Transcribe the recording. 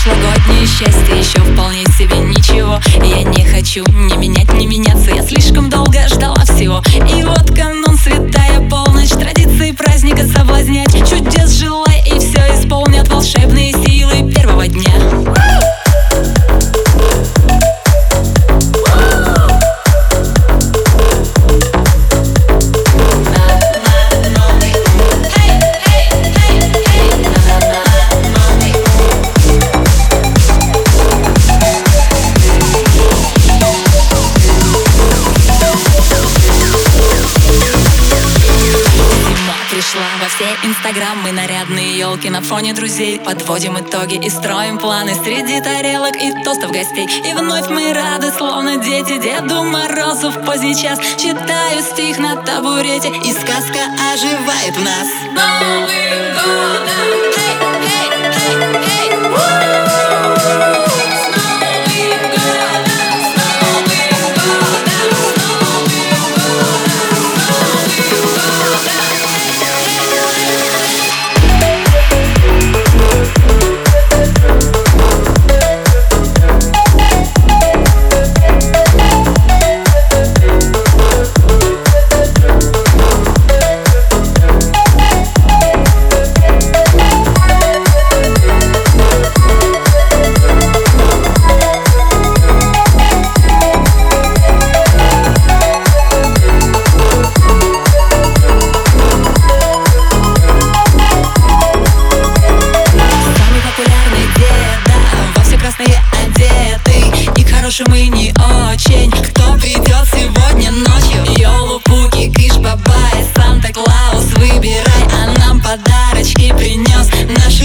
прошлогоднее счастье еще вполне себе ничего. Я не хочу ни менять, ни меняться. Я слишком долго ждала всего. И вот канун, святая полночь, традиции праздника соблазнять. Чудес желай, и все исполнят волшебные силы первого дня. Во все инстаграмы нарядные елки на фоне друзей. Подводим итоги и строим планы среди тарелок и тостов гостей. И вновь мы рады, словно дети, Деду Морозу в поздний час. Читаю стих на табурете, и сказка оживает в нас. Новым годом! Мы не очень. Кто придет сегодня ночью? Йолу, Пуки, Кыш, Бабай, Санта-Клаус, выбирай, а нам подарочки принес наш